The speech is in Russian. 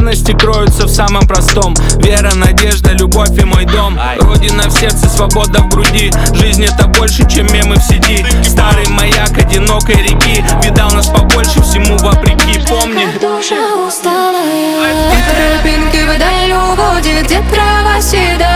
Ценности кроются в самом простом: вера, надежда, любовь и мой дом. Родина в сердце, свобода в груди. Жизнь это больше, чем мемы в сети. Старый маяк одинокой реки видал нас побольше, всему вопреки. Помни, душа усталая, где тропинки вдаль уводит, где трава седая.